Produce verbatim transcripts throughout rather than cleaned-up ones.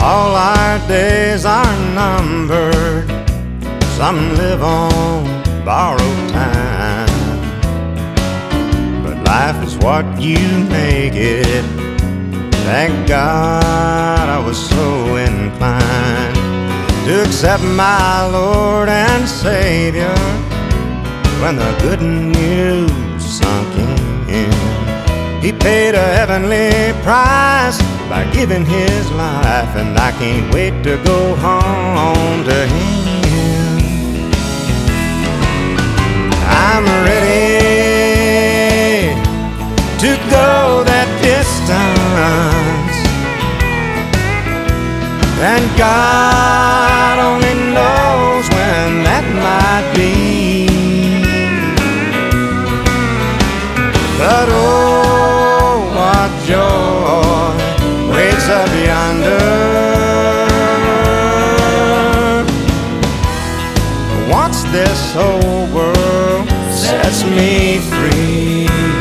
All our days are numbered, some live on borrowed time, but life is what you make it. Thank God I was so inclined to accept my Lord and Savior when the good news sunk in. He paid a heavenly price by giving His life, and I can't wait to go home to Him. I'm ready to go that distance, and God only knows when that might be. But oh, what joy waits up yonder. Once this whole world sets me free,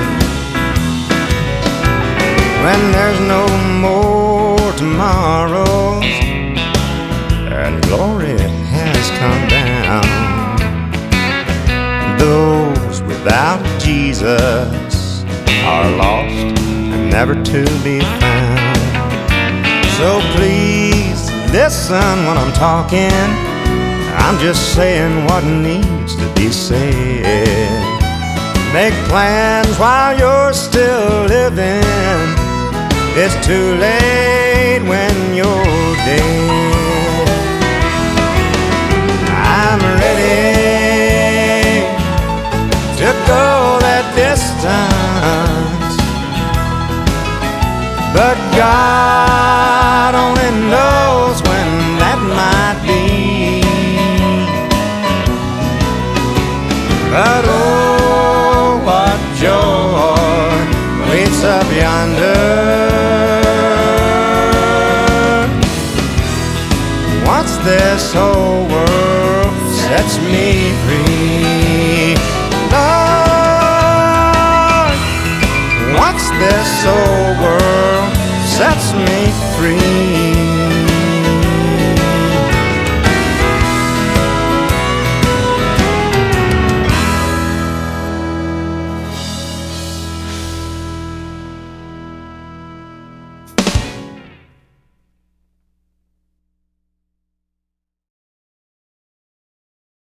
when there's no more tomorrows and glory has come down, those without Jesus are lost and never to be found. So please listen when I'm talking, I'm just saying what needs to be said. Make plans while you're still living, it's too late when you're dead. I'm ready to go that distance, but God only knows when that might be. But oh, what joy waits up yonder. Once this whole world sets me free, Lord, once this whole world sets me free.